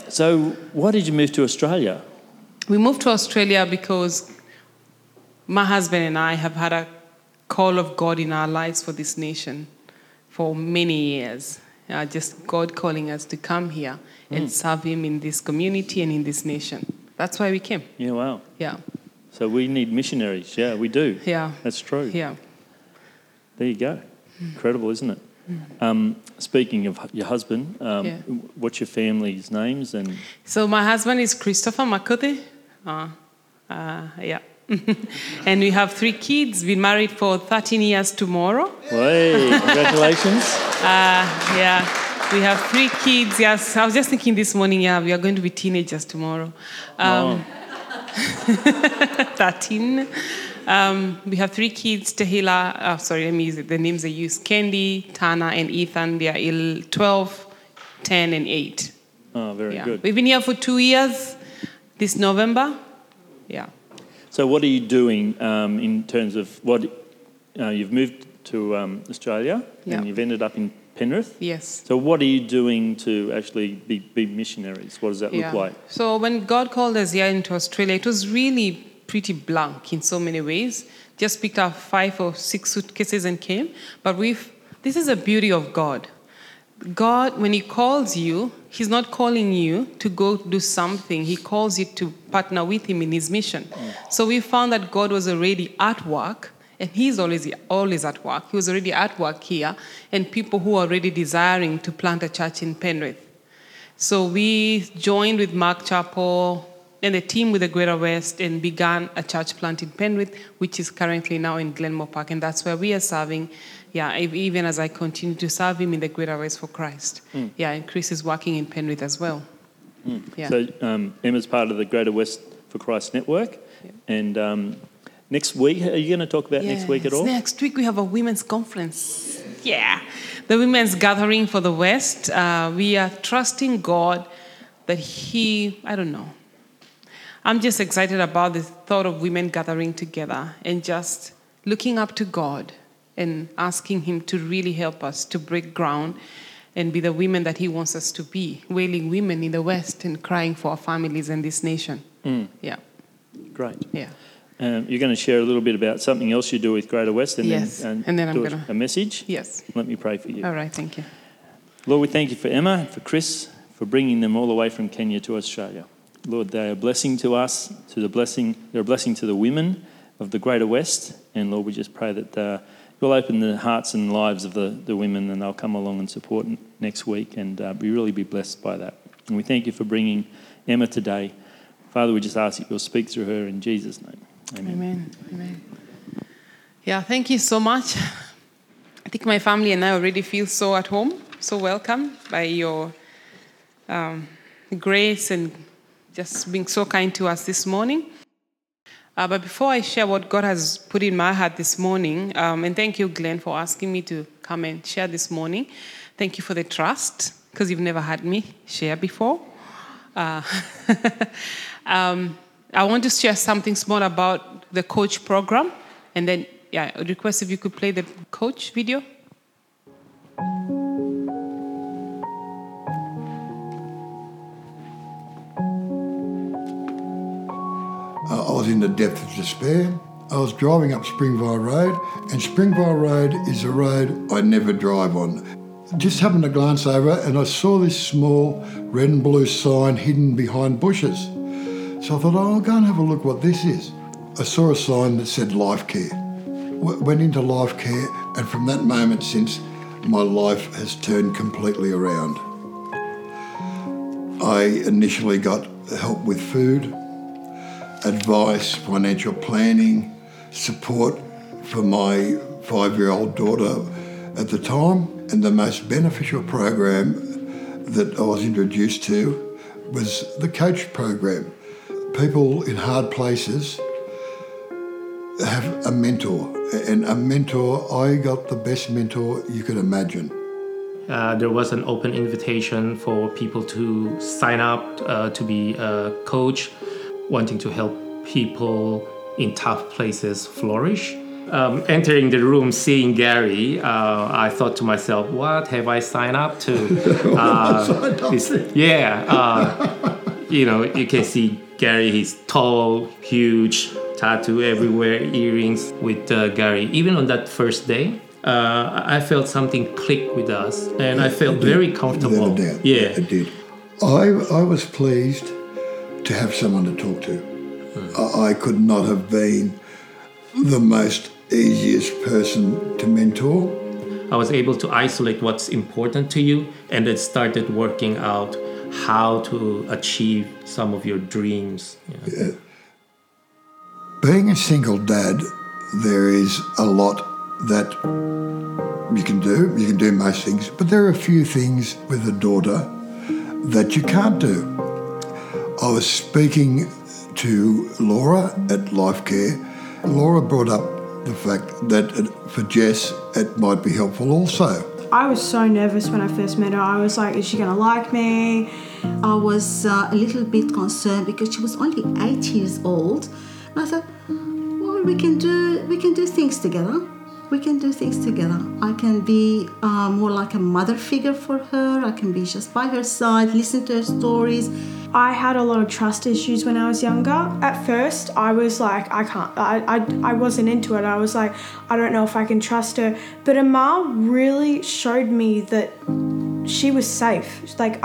So why did you move to Australia? We moved to Australia because my husband and I have had a call of God in our lives for this nation for many years. Just God calling us to come here and serve Him in this community and in this nation. That's why we came. Yeah, wow. Yeah. So we need missionaries. Yeah, we do. Yeah. That's true. Yeah. There you go. Incredible, isn't it? Speaking of your husband, what's your family's names? And So my husband is Christopher Makote. Yeah. And we have 3 kids. Been married for 13 years tomorrow. Hey, congratulations. Yeah. We have 3 kids. Yes, I was just thinking this morning, we are going to be teenagers tomorrow. 13. We have 3 kids, Tahila, let me use the names they use, Candy, Tana, and Ethan. They are 12, 10, and 8. Oh, very good. We've been here for 2 years this November. Yeah. So what are you doing in terms of what you've moved to Australia and you've ended up in Penrith? Yes. So what are you doing to actually be missionaries? What does that look like? So when God called us here into Australia, it was really pretty blank in so many ways. Just picked up 5 or 6 suitcases and came. But this is the beauty of God. God, when He calls you, He's not calling you to go do something. He calls you to partner with Him in His mission. So we found that God was already at work, and He's always at work. He was already at work here, and people who are already desiring to plant a church in Penrith. So we joined with Mark Chapel and the team with the Greater West and began a church plant in Penrith, which is currently now in Glenmore Park, and that's where we are serving. Even as I continue to serve Him in the Greater West for Christ. And Chris is working in Penrith as well. So Emma's part of the Greater West for Christ network. And next week, are you going to talk about next week at all? Next week we have a women's conference. Yeah. The women's gathering for the West. We are trusting God that I'm just excited about the thought of women gathering together and just looking up to God and asking Him to really help us to break ground and be the women that He wants us to be, wailing women in the West and crying for our families and this nation. Yeah. Great. Yeah. You're going to share a little bit about something else you do with Greater West and then I'm do a message? Yes. Let me pray for you. All right, thank you. Lord, we thank you for Emma and for Chris for bringing them all the way from Kenya to Australia. Lord, they are a blessing to us, they're a blessing to the women of the Greater West. And Lord, we just pray that you'll open the hearts and lives of the women and they'll come along and support next week and really be blessed by that. And we thank you for bringing Emma today. Father, we just ask that you'll speak through her in Jesus' name. Amen. Amen. Yeah, thank you so much. I think my family and I already feel so at home, so welcome by your grace and just being so kind to us this morning. But before I share what God has put in my heart this morning, and thank you, Glenn, for asking me to come and share this morning. Thank you for the trust, because you've never had me share before. I want to share something small about the coach program, and then, I would request if you could play the coach video. I was in the depth of despair. I was driving up Springvale Road, and Springvale Road is a road I never drive on. Just happened to glance over and I saw this small red and blue sign hidden behind bushes. So I thought, I'll go and have a look what this is. I saw a sign that said Life Care. Went into Life Care, and from that moment since, my life has turned completely around. I initially got help with food, advice, financial planning, support for my 5-year-old daughter at the time, and the most beneficial program that I was introduced to was the coach program. People in hard places have a mentor, and a mentor, I got the best mentor you could imagine. There was an open invitation for people to sign up to be a coach, wanting to help people in tough places flourish. Entering the room, seeing Gary, I thought to myself, what have I signed up to? You can see Gary, he's tall, huge, tattoo everywhere, earrings with Gary. Even on that first day, I felt something click with us, and I felt very comfortable. Without a doubt. Yeah, It did. I was pleased to have someone to talk to. I could not have been the most easiest person to mentor. I was able to isolate what's important to you and then started working out how to achieve some of your dreams. Yeah. Being a single dad, there is a lot that you can do. You can do most things, but there are a few things with a daughter that you can't do. I was speaking to Laura at Life Care. Laura brought up the fact that for Jess, it might be helpful also. I was so nervous when I first met her. I was like, is she going to like me? I was a little bit concerned because she was only 8 years old. And I thought, well, we can do things together. We can do things together. I can be more like a mother figure for her. I can be just by her side, listen to her stories. I had a lot of trust issues when I was younger. At first, I was like, I wasn't into it. I was like, I don't know if I can trust her. But Amal really showed me that she was safe.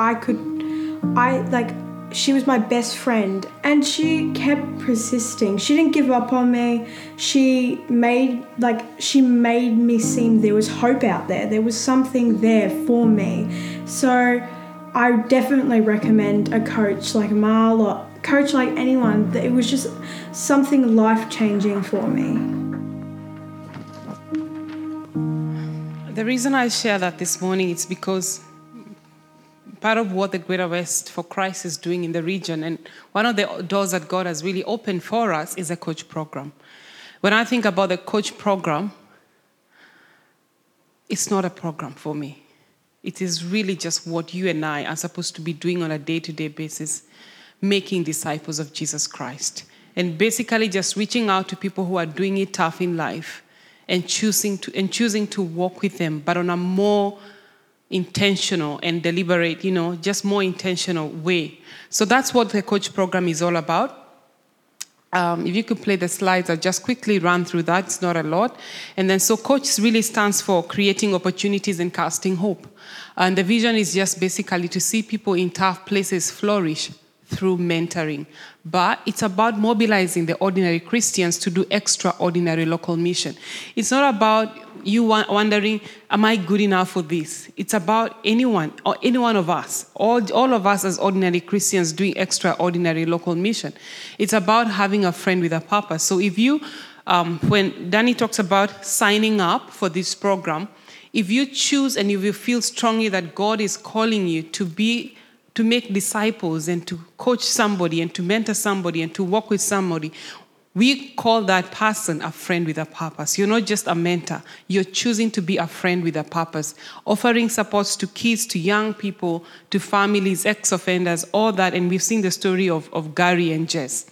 She was my best friend, and she kept persisting. She didn't give up on me. She made me seem there was hope out there. There was something there for me. So I definitely recommend a coach like Amal or a coach like anyone. It was just something life-changing for me. The reason I share that this morning is because part of what the Greater West for Christ is doing in the region, and one of the doors that God has really opened for us is a coach program. When I think about the coach program, it's not a program for me. It is really just what you and I are supposed to be doing on a day-to-day basis, making disciples of Jesus Christ. And basically just reaching out to people who are doing it tough in life and choosing to walk with them, but on a more intentional and deliberate, just more intentional way. So that's what the coach program is all about. If you could play the slides, I'll just quickly run through that. It's not a lot. And then, so coach really stands for creating opportunities and casting hope. And the vision is just basically to see people in tough places flourish through mentoring. But it's about mobilizing the ordinary Christians to do extraordinary local mission. It's not about you wondering, am I good enough for this? It's about anyone or any one of us, all of us as ordinary Christians doing extraordinary local mission. It's about having a friend with a purpose. So if you, when Danny talks about signing up for this program, if you choose and if you feel strongly that God is calling you to make disciples and to coach somebody and to mentor somebody and to walk with somebody, we call that person a friend with a purpose. You're not just a mentor. You're choosing to be a friend with a purpose, offering supports to kids, to young people, to families, ex-offenders, all that. And we've seen the story of Gary and Jess.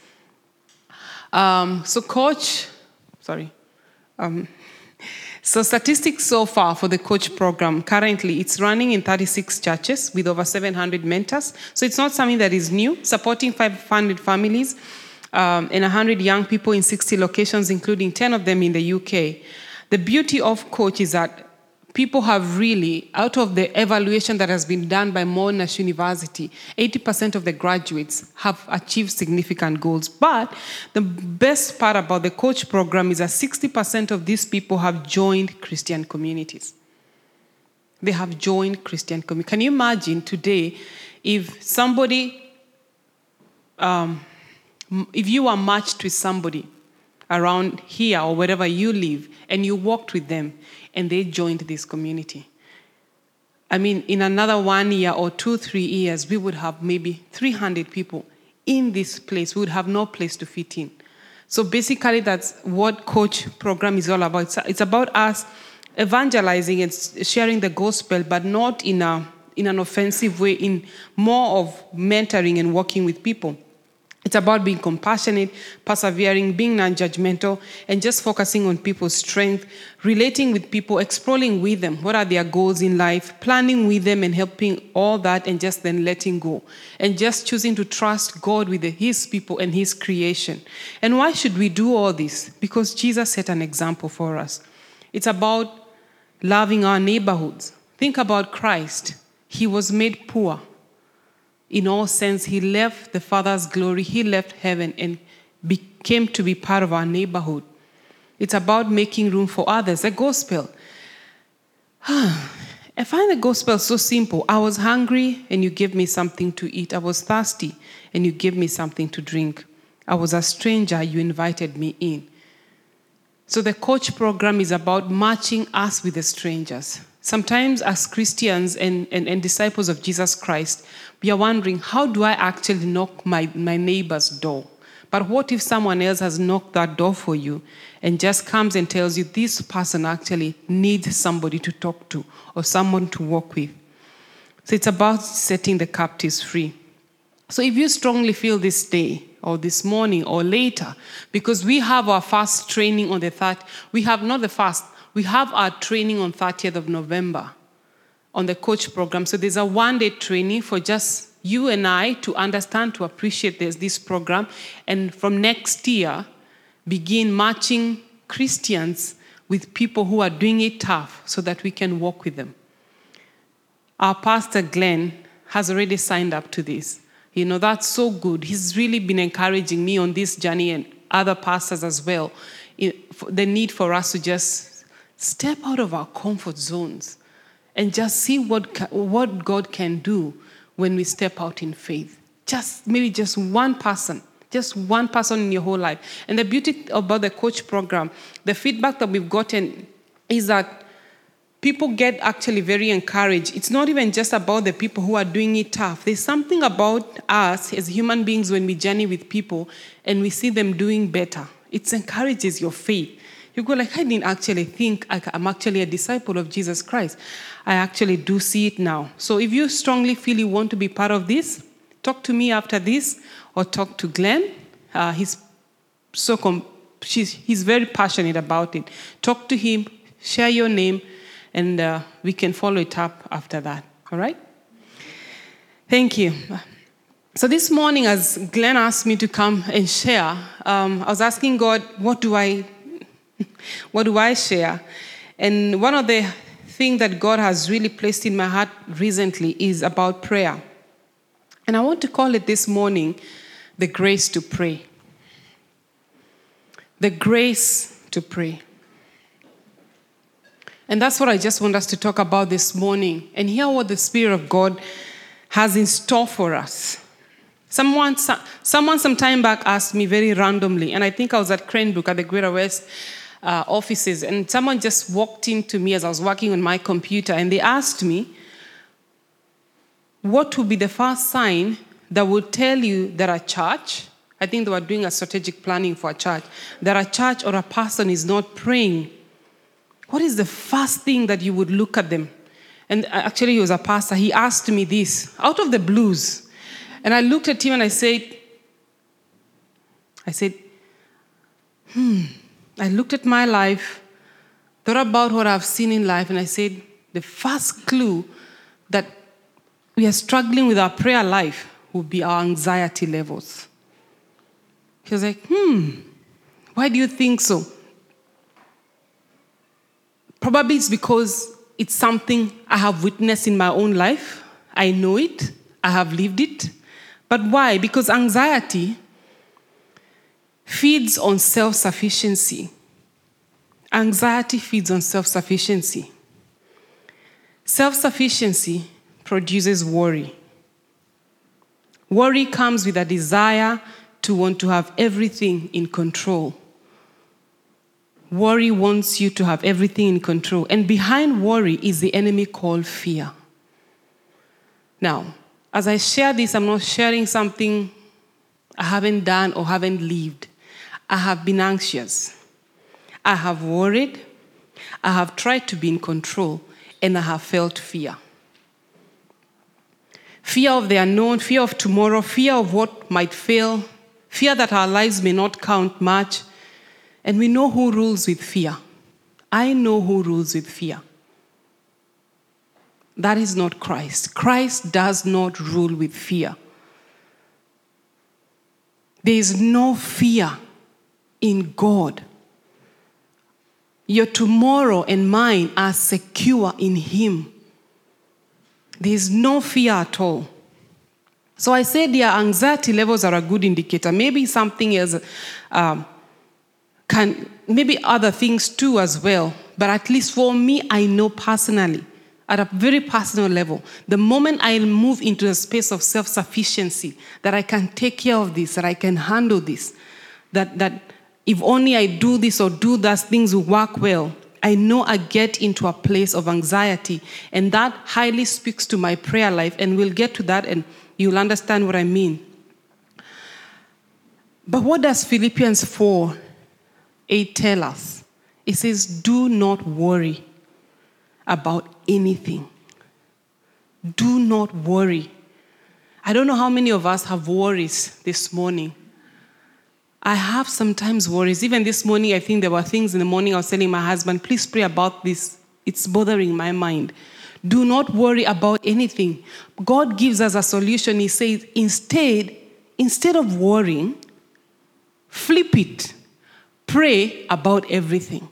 So statistics so far for the coach program, currently it's running in 36 churches with over 700 mentors. So it's not something that is new, supporting 500 families and 100 young people in 60 locations, including 10 of them in the UK. The beauty of coach is that people have really, out of the evaluation that has been done by Monash University, 80% of the graduates have achieved significant goals. But the best part about the coach program is that 60% of these people have joined Christian communities. They have joined Christian communities. Can you imagine today if somebody, if you are matched with somebody around here or wherever you live and you walked with them, and they joined this community. I mean, in another 1 year or 2-3 years, we would have maybe 300 people in this place. We would have no place to fit in. So basically, that's what coach program is all about. It's about us evangelizing and sharing the gospel, but not in an offensive way, in more of mentoring and working with people. It's about being compassionate, persevering, being non-judgmental, and just focusing on people's strength, relating with people, exploring with them what are their goals in life, planning with them and helping all that, and just then letting go. And just choosing to trust God with his people and his creation. And why should we do all this? Because Jesus set an example for us. It's about loving our neighborhoods. Think about Christ. He was made poor. In all sense, he left the Father's glory, he left heaven and came to be part of our neighborhood. It's about making room for others. The gospel. I find the gospel so simple. I was hungry and you gave me something to eat. I was thirsty and you gave me something to drink. I was a stranger, you invited me in. So the coach program is about matching us with the strangers. Sometimes as Christians and disciples of Jesus Christ, we are wondering, how do I actually knock my neighbor's door? But what if someone else has knocked that door for you and just comes and tells you this person actually needs somebody to talk to or someone to walk with? So it's about setting the captives free. So if you strongly feel this day or this morning or later, because we have our fast training on the 30th, we have our training on 30th of November on the coach program. So there's a one-day training for just you and I to understand, to appreciate this program. And from next year, begin matching Christians with people who are doing it tough so that we can walk with them. Our pastor, Glenn, has already signed up to this. That's so good. He's really been encouraging me on this journey and other pastors as well. The need for us to just step out of our comfort zones and just see what God can do when we step out in faith. Maybe just one person in your whole life. And the beauty about the coach program, the feedback that we've gotten is that people get actually very encouraged. It's not even just about the people who are doing it tough. There's something about us as human beings when we journey with people and we see them doing better. It encourages your faith. You go like, I didn't actually think I'm actually a disciple of Jesus Christ. I actually do see it now. So if you strongly feel you want to be part of this, talk to me after this or talk to Glenn. He's very passionate about it. Talk to him, share your name, and we can follow it up after that. All right? Thank you. So this morning, as Glenn asked me to come and share, I was asking God, what do I share? And one of the things that God has really placed in my heart recently is about prayer. And I want to call it this morning, the grace to pray. The grace to pray. And that's what I just want us to talk about this morning and hear what the Spirit of God has in store for us. Someone some time back asked me very randomly, and I think I was at Cranbrook at the Greater West offices, and someone just walked into me as I was working on my computer, and they asked me, what would be the first sign that would tell you that a church, I think they were doing a strategic planning for a church, that a church or a person is not praying? What is the first thing that you would look at them? And actually, he was a pastor. He asked me this out of the blues. And I looked at him and I said, I looked at my life, thought about what I've seen in life, and I said, the first clue that we are struggling with our prayer life would be our anxiety levels. He was like, why do you think so? Probably it's because it's something I have witnessed in my own life. I know it. I have lived it. But why? Because anxiety feeds on self-sufficiency. Anxiety feeds on self-sufficiency. Self-sufficiency produces worry. Worry comes with a desire to want to have everything in control. Worry wants you to have everything in control. And behind worry is the enemy called fear. Now, as I share this, I'm not sharing something I haven't done or haven't lived. I have been anxious. I have worried. I have tried to be in control. And I have felt fear. Fear of the unknown, fear of tomorrow, fear of what might fail, Fear that our lives may not count much. And we know who rules with fear. I know who rules with fear. That is not Christ. Christ does not rule with fear. There is no fear in God. Your tomorrow and mine are secure in Him. There is no fear at all. So I said your anxiety levels are a good indicator. Maybe something else, maybe other things too as well. But at least for me, I know personally, at a very personal level, the moment I move into a space of self-sufficiency, that I can take care of this, that I can handle this, that if only I do this or do that, things will work well, I know I get into a place of anxiety, and that highly speaks to my prayer life, and we'll get to that and you'll understand what I mean. But what does Philippians 4:8 tell us? It says, do not worry about anything. Do not worry. I don't know how many of us have worries this morning. I have sometimes worries. Even this morning, I think there were things in the morning I was telling my husband, please pray about this. It's bothering my mind. Do not worry about anything. God gives us a solution. He says, instead of worrying, flip it. Pray about everything.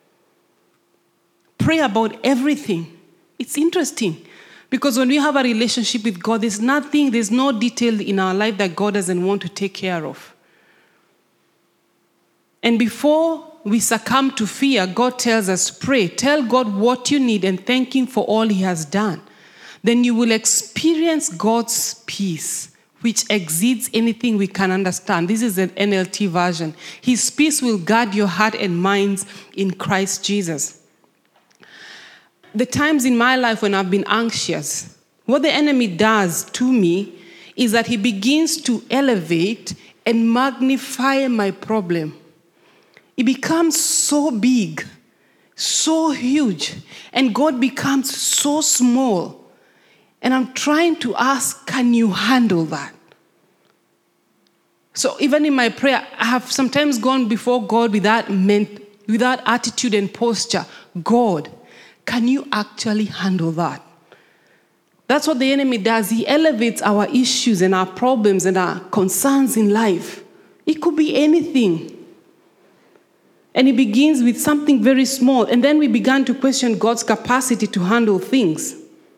Pray about everything. It's interesting. Because when we have a relationship with God, there's no detail in our life that God doesn't want to take care of. And before we succumb to fear, God tells us, pray. Tell God what you need and thank Him for all He has done. Then you will experience God's peace, which exceeds anything we can understand. This is an NLT version. His peace will guard your heart and minds in Christ Jesus. The times in my life when I've been anxious, what the enemy does to me is that he begins to elevate and magnify my problem. It becomes so big, so huge, and God becomes so small. And I'm trying to ask, can you handle that? So even in my prayer, I have sometimes gone before God with that attitude and posture. God, can you actually handle that? That's what the enemy does. He elevates our issues and our problems and our concerns in life. It could be anything. And it begins with something very small. And then we began to question God's capacity to handle things.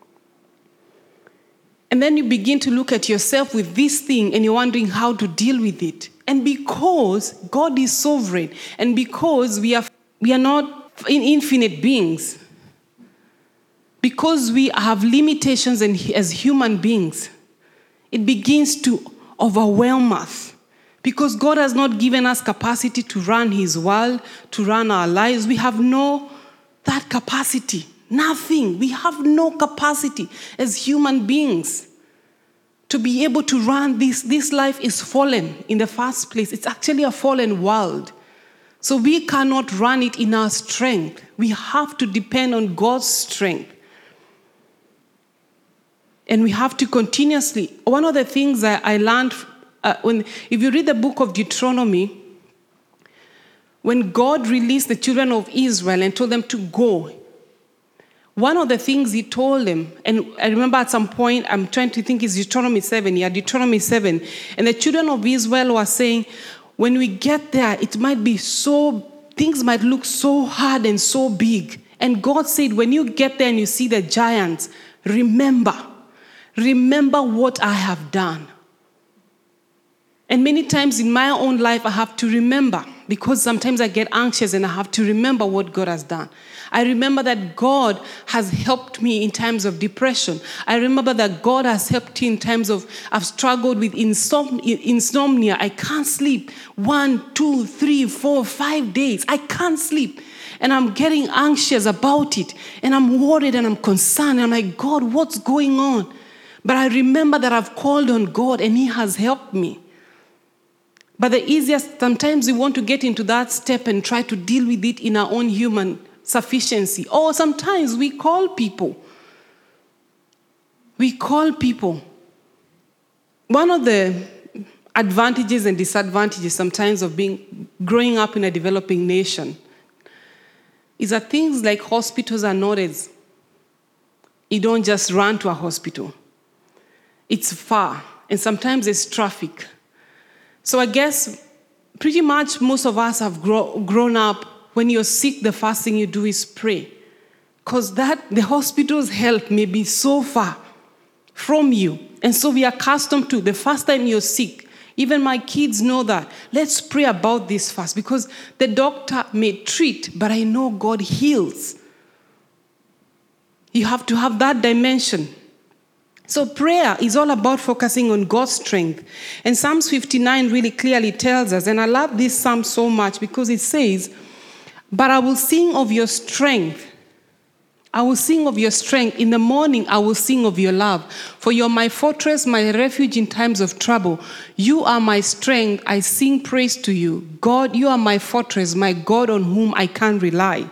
And then you begin to look at yourself with this thing and you're wondering how to deal with it. And because God is sovereign and because we are not infinite beings, because we have limitations as human beings, it begins to overwhelm us. Because God has not given us capacity to run His world, to run our lives. We have that capacity. Nothing. We have no capacity as human beings to be able to run this. This life is fallen in the first place. It's actually a fallen world. So we cannot run it in our strength. We have to depend on God's strength. And we have to continuously. One of the things that I learned, if you read the book of Deuteronomy, when God released the children of Israel and told them to go, one of the things He told them, and I remember at some point, I'm trying to think it's Deuteronomy 7, Deuteronomy 7, and the children of Israel were saying, when we get there, it might be things might look so hard and so big. And God said, when you get there and you see the giants, remember what I have done. And many times in my own life, I have to remember, because sometimes I get anxious and I have to remember what God has done. I remember that God has helped me in times of depression. I remember that God has helped me in times of, I've struggled with insomnia. I can't sleep 1, 2, 3, 4, 5 days. I can't sleep. And I'm getting anxious about it. And I'm worried and I'm concerned. I'm like, God, what's going on? But I remember that I've called on God and He has helped me. But the easiest, sometimes we want to get into that step and try to deal with it in our own human sufficiency. Or sometimes we call people. advantages and disadvantages sometimes of growing up in a developing nation is that things like hospitals are not as, you don't just run to a hospital. It's far, and sometimes there's traffic. So I guess pretty much most of us have grown up, when you're sick, the first thing you do is pray. Because the hospital's help may be so far from you. And so we are accustomed to, the first time you're sick, even my kids know that. Let's pray about this first, because the doctor may treat, but I know God heals. You have to have that dimension. So prayer is all about focusing on God's strength. And Psalms 59 really clearly tells us, and I love this psalm so much because it says, but I will sing of your strength. I will sing of your strength. In the morning, I will sing of your love. For you are my fortress, my refuge in times of trouble. You are my strength. I sing praise to you. God, you are my fortress, my God on whom I can rely.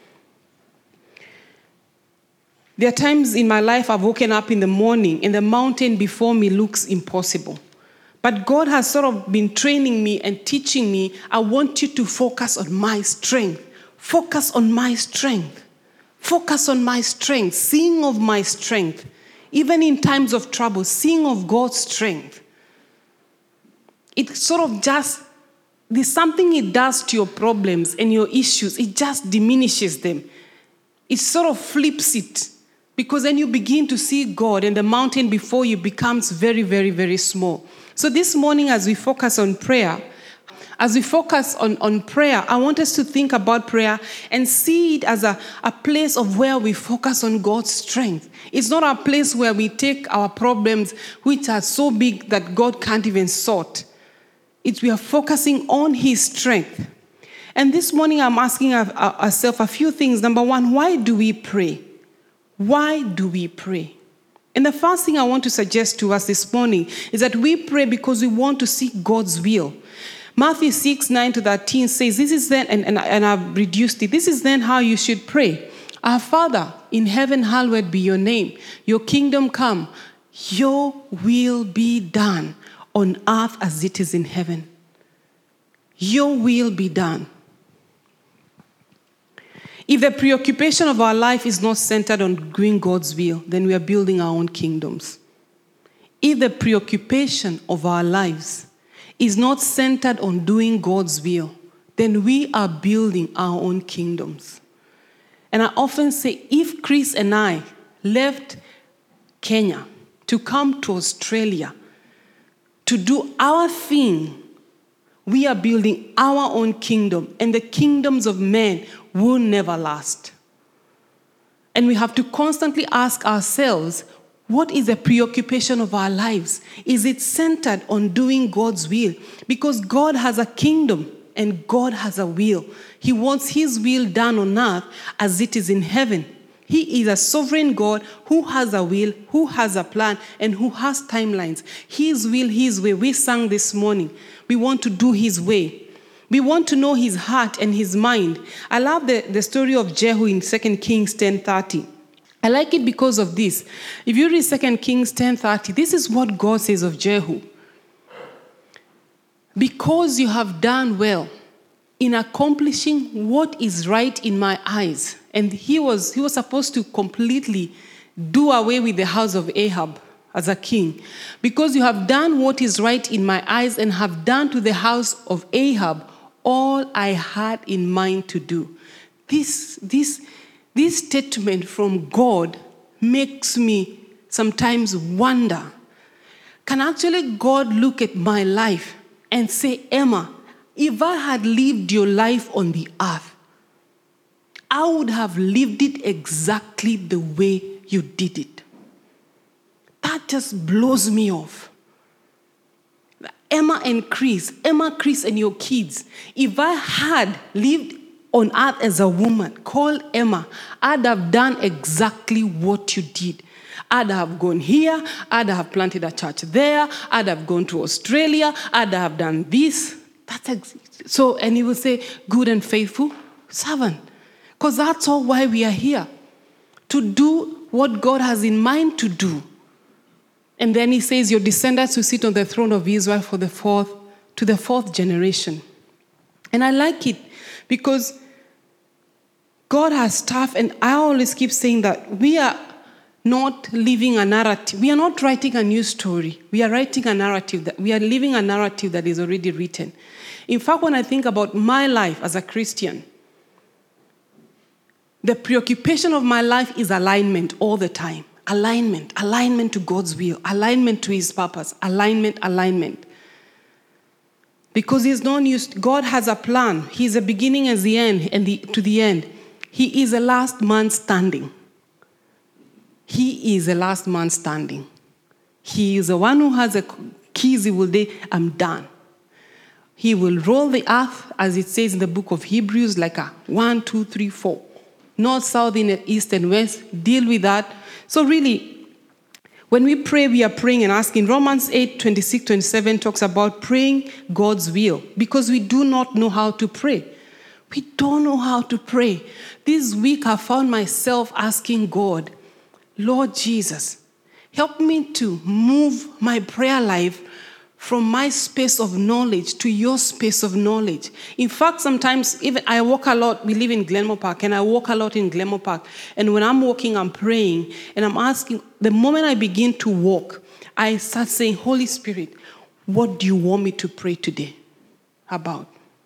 There are times in my life I've woken up in the morning and the mountain before me looks impossible. But God has sort of been training me and teaching me, I want you to focus on my strength. Focus on my strength. Focus on my strength. Sing of my strength. Even in times of trouble, sing of God's strength. It sort of just, there's something it does to your problems and your issues. It just diminishes them. It sort of flips it. Because then you begin to see God and the mountain before you becomes very, very, very small. So this morning as we focus on prayer, I want us to think about prayer and see it as a place of where we focus on God's strength. It's not a place where we take our problems, which are so big that God can't even sort. We are focusing on His strength. And this morning I'm asking ourselves a few things. Number one, why do we pray? Why do we pray? And the first thing I want to suggest to us this morning is that we pray because we want to seek God's will. Matthew 6:9-13 says, this is then, and I've reduced it, this is then how you should pray. Our Father in heaven, hallowed be your name. Your kingdom come. Your will be done on earth as it is in heaven. Your will be done. If the preoccupation of our life is not centered on doing God's will, then we are building our own kingdoms. If the preoccupation of our lives is not centered on doing God's will, then we are building our own kingdoms. And I often say, if Chris and I left Kenya to come to Australia to do our thing, we are building our own kingdom, and the kingdoms of men will never last. And we have to constantly ask ourselves, what is the preoccupation of our lives? Is it centered on doing God's will? Because God has a kingdom and God has a will. He wants His will done on earth as it is in heaven. He is a sovereign God who has a will, who has a plan, and who has timelines. His will, His way. We sang this morning. We want to do His way. We want to know His heart and His mind. I love the story of Jehu in 2 Kings 10:30. I like it because of this. If you read 2 Kings 10:30, this is what God says of Jehu. Because you have done well in accomplishing what is right in my eyes. And he was supposed to completely do away with the house of Ahab as a king. Because you have done what is right in my eyes and have done to the house of Ahab all I had in mind to do. This statement from God makes me sometimes wonder, can actually God look at my life and say, Emma, if I had lived your life on the earth, I would have lived it exactly the way you did it. That just blows me off. Emma, Chris, and your kids, if I had lived on earth as a woman called Emma, I'd have done exactly what you did. I'd have gone here, I'd have planted a church there, I'd have gone to Australia, I'd have done this. So, and he will say, good and faithful servant. Because that's all why we are here. To do what God has in mind to do. And then he says, your descendants will sit on the throne of Israel to the fourth generation. And I like it because God has stuff, and I always keep saying that we are not living a narrative. We are not writing a new story. We are writing a narrative. We are living a narrative that is already written. In fact, when I think about my life as a Christian, the preoccupation of my life is alignment all the time. Alignment to God's will, alignment to his purpose, alignment. Because he's not used, God has a plan. He's the beginning and the end, and to the end. He is the last man standing. He is the last man standing. He is the one who has the keys. He will say, I'm done. He will roll the earth, as it says in the book of Hebrews, like a 1, 2, 3, 4. North, south, east, and west. Deal with that. So really, when we pray, we are praying and asking. Romans 8, 26, 27 talks about praying God's will, because we do not know how to pray. We don't know how to pray. This week, I found myself asking God, Lord Jesus, help me to move my prayer life from my space of knowledge to your space of knowledge. In fact, sometimes even I walk a lot. We live in Glenmore Park, and I walk a lot in Glenmore Park. And when I'm walking, I'm praying, and I'm asking. The moment I begin to walk, I start saying, Holy Spirit, what do you want me to pray today about?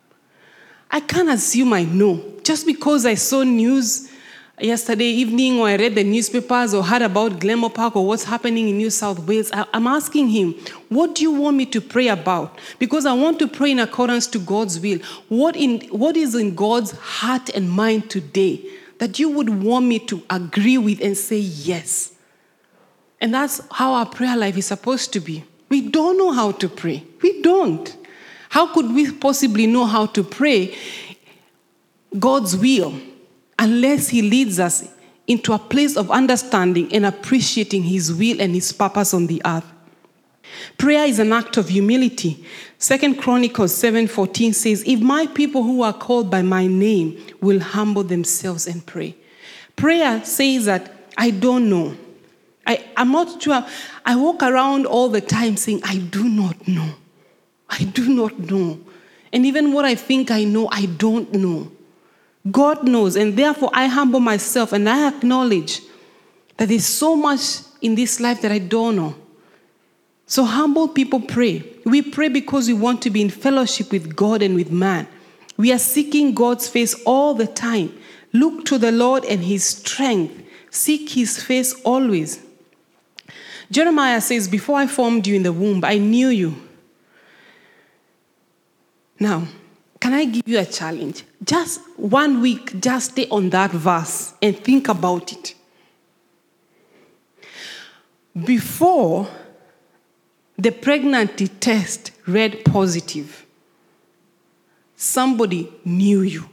I can't assume I know. Just because I saw news yesterday evening, or I read the newspapers, or heard about Glenmore Park, or what's happening in New South Wales, I'm asking him, what do you want me to pray about? Because I want to pray in accordance to God's will. What is in God's heart and mind today that you would want me to agree with and say yes? And that's how our prayer life is supposed to be. We don't know how to pray. We don't. How could we possibly know how to pray God's will unless he leads us into a place of understanding and appreciating his will and his purpose on the earth? Prayer is an act of humility. 2 Chronicles 7:14 says, if my people who are called by my name will humble themselves and pray. Prayer says that I don't know. I'm not sure. I walk around all the time saying, I do not know. I do not know. And even what I think I know, I don't know. God knows, and therefore I humble myself and I acknowledge that there's so much in this life that I don't know. So humble people pray. We pray because we want to be in fellowship with God and with man. We are seeking God's face all the time. Look to the Lord and his strength. Seek his face always. Jeremiah says, before I formed you in the womb, I knew you. Now, can I give you a challenge? Just 1 week, just stay on that verse and think about it. Before the pregnancy test read positive, somebody knew you.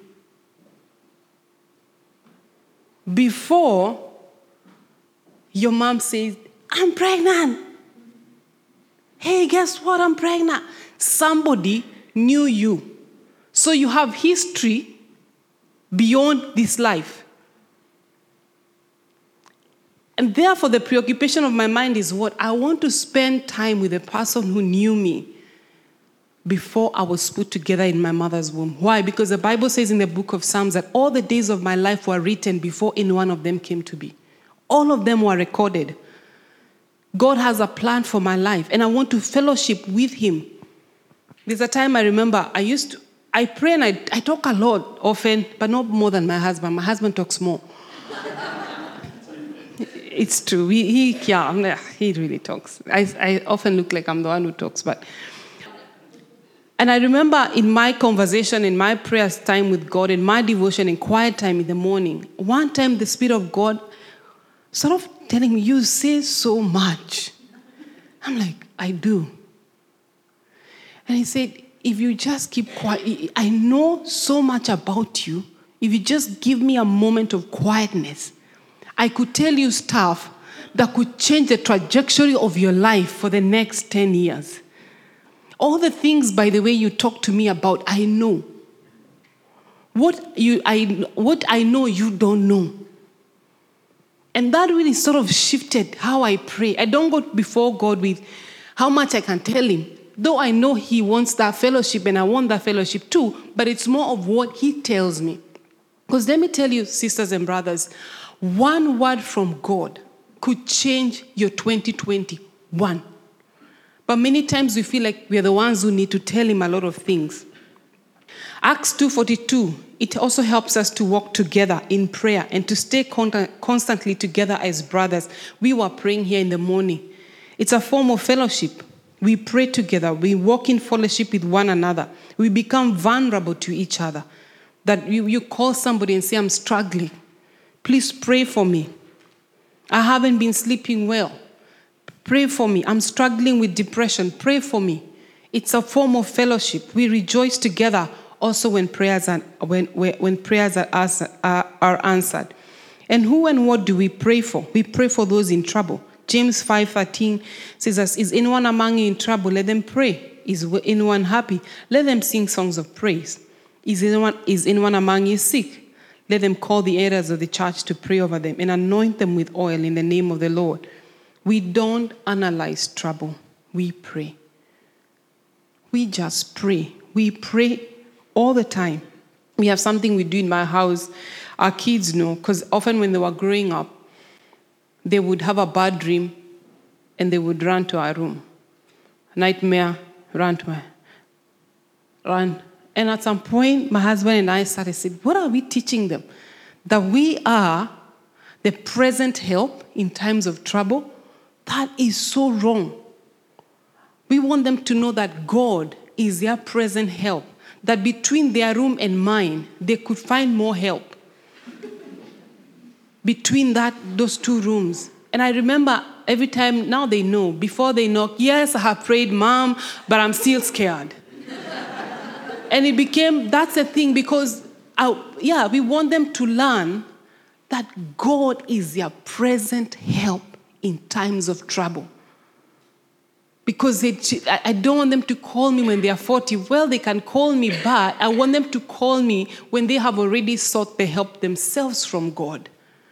Before your mom says, I'm pregnant. Hey, guess what? I'm pregnant. Somebody knew you. So you have history beyond this life. And therefore, the preoccupation of my mind is what? I want to spend time with a person who knew me before I was put together in my mother's womb. Why? Because the Bible says in the book of Psalms that all the days of my life were written before any one of them came to be. All of them were recorded. God has a plan for my life, and I want to fellowship with him. There's a time I remember I pray and I talk a lot often, but not more than my husband. My husband talks more. It's true. He really talks. I often look like I'm the one who talks, and I remember in my conversation, in my prayer time with God, in my devotion, in quiet time in the morning, one time the Spirit of God sort of telling me, you say so much. I'm like, I do. And he said, if you just keep quiet, I know so much about you. If you just give me a moment of quietness, I could tell you stuff that could change the trajectory of your life for the next 10 years. All the things, by the way, you talk to me about, I know. What I know, you don't know. And that really sort of shifted how I pray. I don't go before God with how much I can tell him. Though I know he wants that fellowship and I want that fellowship too, but it's more of what he tells me. Because let me tell you, sisters and brothers, one word from God could change your 2021. But many times we feel like we are the ones who need to tell him a lot of things. Acts 2:42, it also helps us to walk together in prayer and to stay constantly together as brothers. We were praying here in the morning. It's a form of fellowship. We pray together. We walk in fellowship with one another. We become vulnerable to each other. That you call somebody and say, I'm struggling. Please pray for me. I haven't been sleeping well. Pray for me. I'm struggling with depression. Pray for me. It's a form of fellowship. We rejoice together also when prayers are answered. And who and what do we pray for? We pray for those in trouble. James 5:13 says, is anyone among you in trouble? Let them pray. Is anyone happy? Let them sing songs of praise. Is anyone among you sick? Let them call the elders of the church to pray over them and anoint them with oil in the name of the Lord. We don't analyze trouble. We pray. We just pray. We pray all the time. We have something we do in my house. Our kids know, because often when they were growing up, they would have a bad dream and they would run to our room. Nightmare, run. And at some point, my husband and I started saying, what are we teaching them? That we are the present help in times of trouble? That is so wrong. We want them to know that God is their present help. That between their room and mine, they could find more help. Between those two rooms. And I remember every time, now they know, before they knock, yes, I have prayed, Mom, but I'm still scared. And it became, that's a thing because, we want them to learn that God is their present help in times of trouble. Because I don't want them to call me when they are 40. Well, they can call me, but I want them to call me when they have already sought the help themselves from God.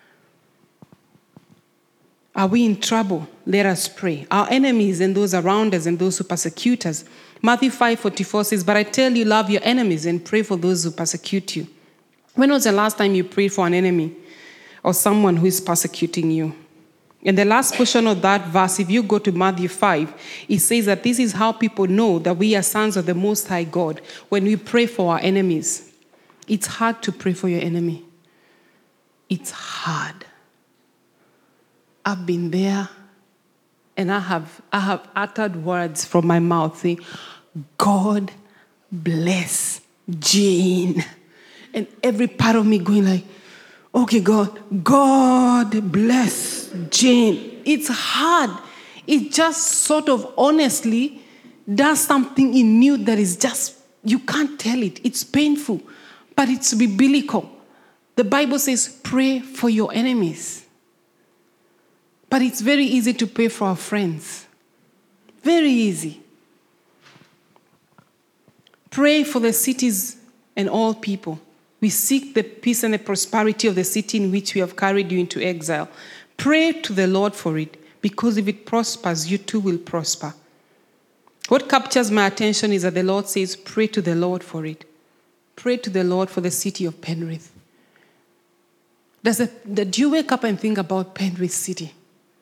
Are we in trouble? Let us pray. Our enemies and those around us and those who persecute us. Matthew 5:44 says, but I tell you, love your enemies and pray for those who persecute you. When was the last time you prayed for an enemy or someone who is persecuting you? And the last portion of that verse, if you go to Matthew 5, it says that this is how people know that we are sons of the Most High God when we pray for our enemies. It's hard to pray for your enemy. It's hard. I've been there, and I have uttered words from my mouth saying, God bless Jane. And every part of me going like, okay, God bless Jane. It's hard. It just sort of honestly does something in you that is just, you can't tell it. It's painful, but it's biblical. The Bible says, pray for your enemies. But it's very easy to pray for our friends. Very easy. Pray for the cities and all people. We seek the peace and the prosperity of the city in which we have carried you into exile. Pray to the Lord for it, because if it prospers, you too will prosper. What captures my attention is that the Lord says, pray to the Lord for it. Pray to the Lord for the city of Penrith. Do you wake up and think about Penrith City?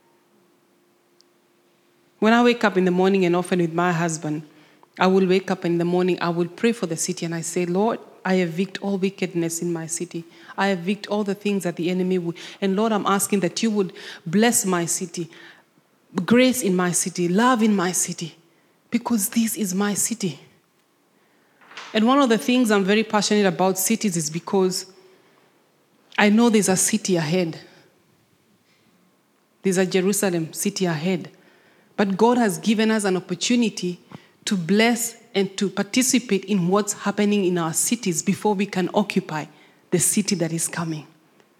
When I wake up in the morning, and often with my husband, I will wake up in the morning, I will pray for the city, and I say, Lord, I evict all wickedness in my city. I evict all the things that the enemy would. And Lord, I'm asking that you would bless my city, grace in my city, love in my city, because this is my city. And one of the things I'm very passionate about cities is because I know there's a city ahead. There's a Jerusalem city ahead. But God has given us an opportunity to bless and to participate in what's happening in our cities before we can occupy the city that is coming.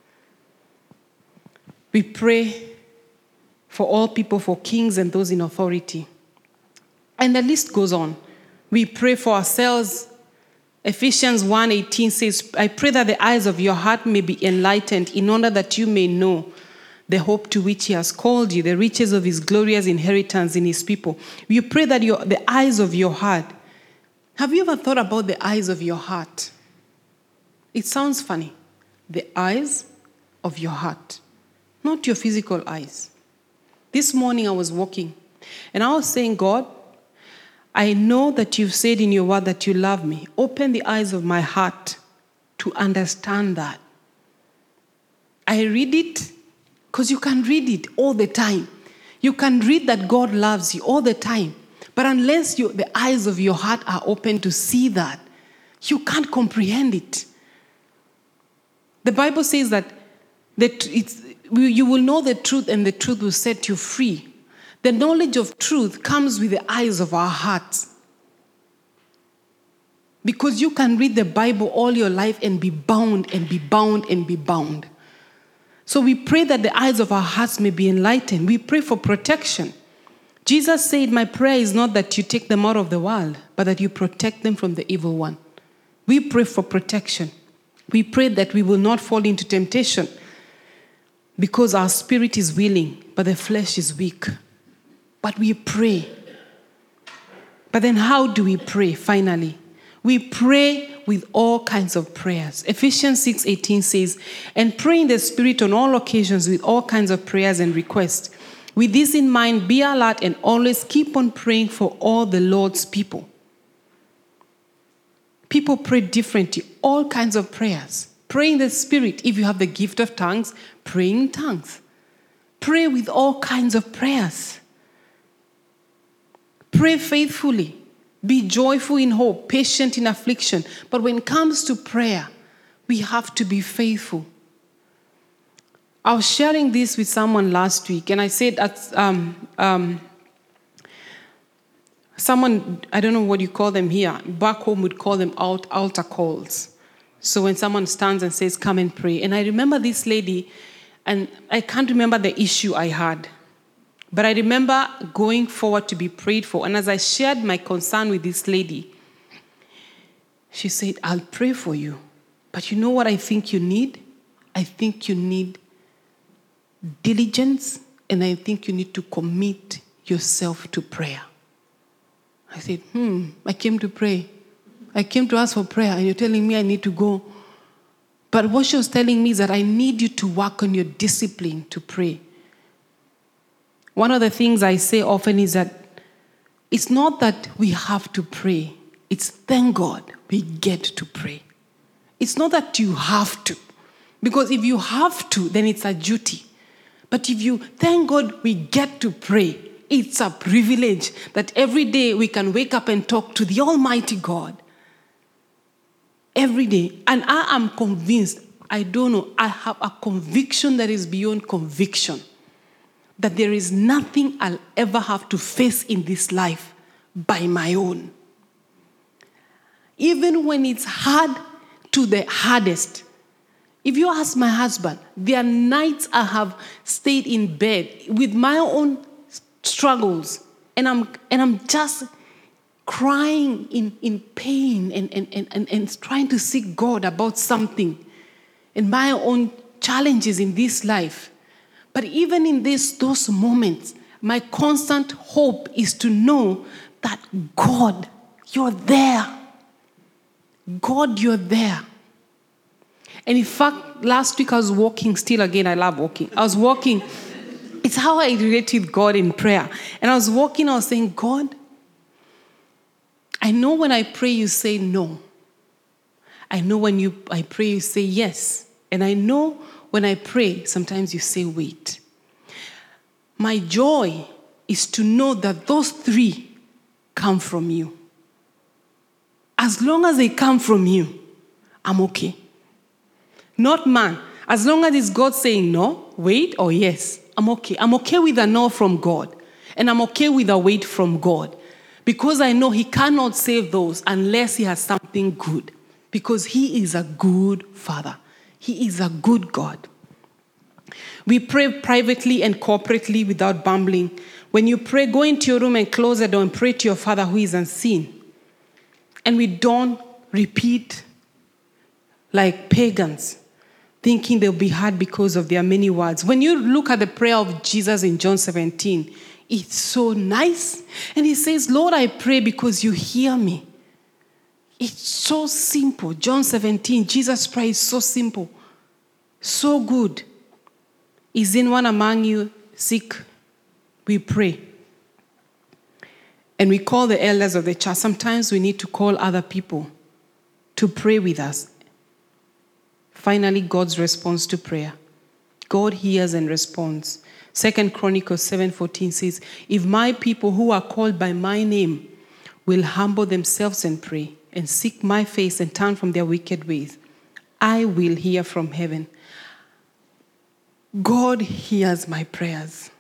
We pray for all people, for kings and those in authority. And the list goes on. We pray for ourselves. Ephesians 1:18 says, I pray that the eyes of your heart may be enlightened in order that you may know the hope to which he has called you, the riches of his glorious inheritance in his people. We pray that the eyes of your heart. Have you ever thought about the eyes of your heart? It sounds funny. The eyes of your heart, not your physical eyes. This morning I was walking and I was saying, God, I know that you've said in your word that you love me. Open the eyes of my heart to understand that. I read it because you can read it all the time. You can read that God loves you all the time. But unless the eyes of your heart are open to see that, you can't comprehend it. The Bible says that you will know the truth and the truth will set you free. The knowledge of truth comes with the eyes of our hearts. Because you can read the Bible all your life and be bound and be bound and be bound. So we pray that the eyes of our hearts may be enlightened. We pray for protection. Jesus said, my prayer is not that you take them out of the world, but that you protect them from the evil one. We pray for protection. We pray that we will not fall into temptation because our spirit is willing, but the flesh is weak. But we pray. But then how do we pray finally? We pray with all kinds of prayers. Ephesians 6:18 says, and pray in the Spirit on all occasions with all kinds of prayers and requests. With this in mind, be alert and always keep on praying for all the Lord's people. People pray differently, all kinds of prayers. Pray in the Spirit. If you have the gift of tongues, pray in tongues. Pray with all kinds of prayers. Pray faithfully. Be joyful in hope, patient in affliction. But when it comes to prayer, we have to be faithful. I was sharing this with someone last week, and I said that someone, I don't know what you call them here, back home would call them altar calls. So when someone stands and says, come and pray. And I remember this lady, and I can't remember the issue I had. But I remember going forward to be prayed for. And as I shared my concern with this lady, she said, I'll pray for you. But you know what I think you need? I think you need diligence, and I think you need to commit yourself to prayer. I said, I came to pray. I came to ask for prayer, and you're telling me I need to go. But what she was telling me is that I need you to work on your discipline to pray. One of the things I say often is that it's not that we have to pray. It's thank God we get to pray. It's not that you have to. Because if you have to, then it's a duty. But if you thank God we get to pray, it's a privilege that every day we can wake up and talk to the Almighty God. Every day. And I am convinced, I have a conviction that is beyond conviction, that there is nothing I'll ever have to face in this life by my own. Even when it's hard to the hardest. If you ask my husband, there are nights I have stayed in bed with my own struggles, and I'm just crying in pain and trying to seek God about something and my own challenges in this life. But even in those moments, my constant hope is to know that God, you're there. God, you're there. And in fact, last week I was walking, still again, I love walking. I was walking. It's how I relate with God in prayer. And I was walking, I was saying, God, I know when I pray, you say no. I know when I pray, you say yes. And I know when I pray, sometimes you say wait. My joy is to know that those three come from you. As long as they come from you, I'm okay. Not man. As long as it's God saying no, wait, or yes, I'm okay. I'm okay with a no from God. And I'm okay with a wait from God. Because I know he cannot save those unless he has something good. Because he is a good Father. He is a good God. We pray privately and corporately without bumbling. When you pray, go into your room and close the door and pray to your Father who is unseen. And we don't repeat like pagans. thinking they'll be heard because of their many words. When you look at the prayer of Jesus in John 17, it's so nice. And he says, Lord, I pray because you hear me. It's so simple. John 17, Jesus' prayer is so simple, so good. Is anyone among you sick? We pray. And we call the elders of the church. Sometimes we need to call other people to pray with us. Finally, God's response to prayer. God hears and responds. 2 Chronicles 7:14 says, if my people who are called by my name will humble themselves and pray and seek my face and turn from their wicked ways, I will hear from heaven. God hears my prayers.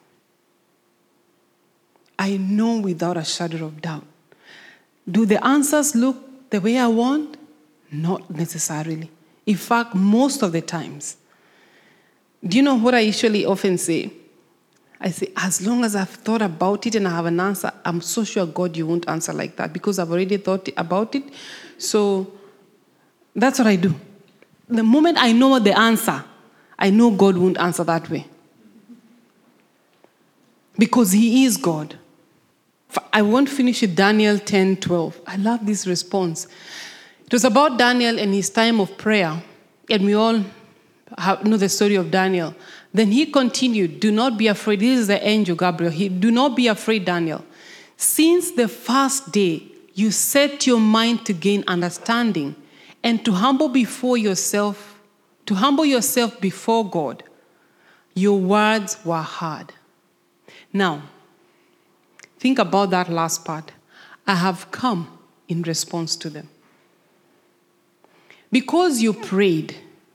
I know without a shadow of doubt. Do the answers look the way I want? Not necessarily. In fact, most of the times. Do you know what I usually often say? I say, as long as I've thought about it and I have an answer, I'm so sure, God, you won't answer like that because I've already thought about it. So that's what I do. The moment I know the answer, I know God won't answer that way. Because he is God. I won't finish with Daniel 10:12. I love this response. It was about Daniel and his time of prayer. And we all know the story of Daniel. Then he continued, do not be afraid. This is the angel Gabriel. Do not be afraid, Daniel. Since the first day you set your mind to gain understanding and to humble yourself before God, your words were heard. Now, think about that last part. I have come in response to them. Because you prayed,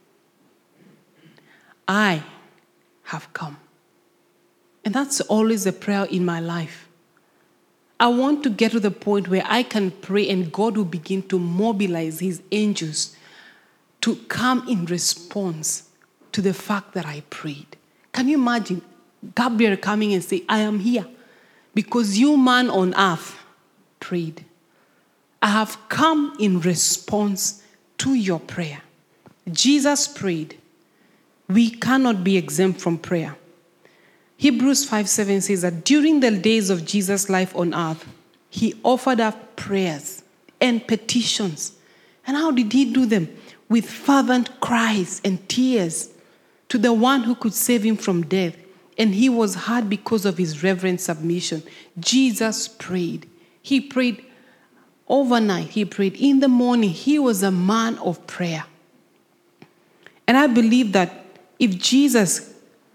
I have come. And that's always a prayer in my life. I want to get to the point where I can pray and God will begin to mobilize his angels to come in response to the fact that I prayed. Can you imagine Gabriel coming and say, I am here because you, man on earth, prayed. I have come in response to your prayer. Jesus prayed. We cannot be exempt from prayer. Hebrews 5:7 says that during the days of Jesus' life on earth, he offered up prayers and petitions. And how did he do them? With fervent cries and tears to the one who could save him from death. And he was heard because of his reverent submission. Jesus prayed. He prayed overnight. He prayed in the morning. He was a man of prayer. And I believe that if Jesus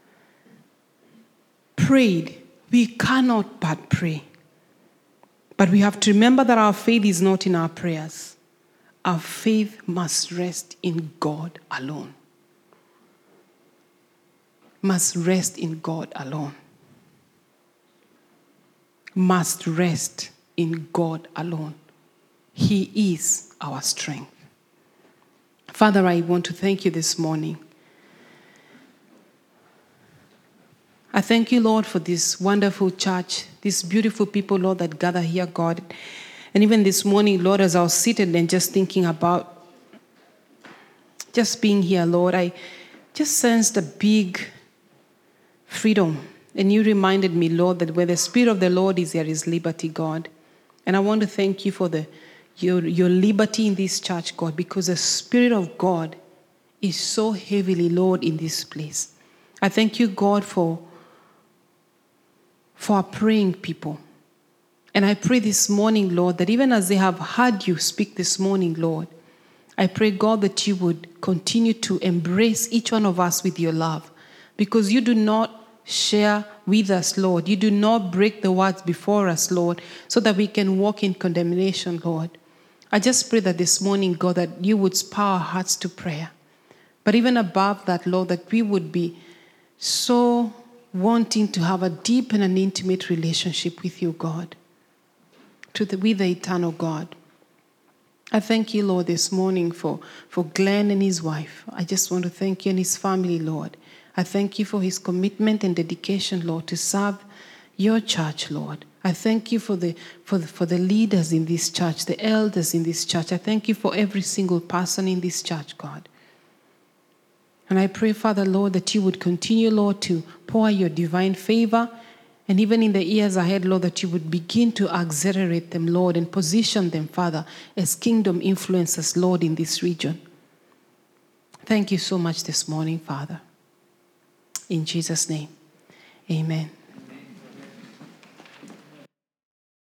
prayed, we cannot but pray. But we have to remember that our faith is not in our prayers. Our faith must rest in God alone. Must rest in God alone. Must rest in God alone. He is our strength. Father, I want to thank you this morning. I thank you, Lord, for this wonderful church, these beautiful people, Lord, that gather here, God. And even this morning, Lord, as I was seated and just thinking about just being here, Lord, I just sensed a big freedom. And you reminded me, Lord, that where the Spirit of the Lord is, there is liberty, God. And I want to thank you for your liberty in this church, God, because the Spirit of God is so heavily, Lord, in this place. I thank you, God, for our praying people. And I pray this morning, Lord, that even as they have heard you speak this morning, Lord, I pray, God, that you would continue to embrace each one of us with your love, because you do not share with us, Lord. You do not break the words before us, Lord, so that we can walk in condemnation, Lord. I just pray that this morning, God, that you would spur our hearts to prayer. But even above that, Lord, that we would be so wanting to have a deep and an intimate relationship with you, God, with the eternal God. I thank you, Lord, this morning for Glenn and his wife. I just want to thank you and his family, Lord. I thank you for his commitment and dedication, Lord, to serve your church, Lord. I thank you for the leaders in this church, the elders in this church. I thank you for every single person in this church, God. And I pray, Father, Lord, that you would continue, Lord, to pour your divine favor. And even in the years ahead, Lord, that you would begin to accelerate them, Lord, and position them, Father, as kingdom influencers, Lord, in this region. Thank you so much this morning, Father. In Jesus' name, amen.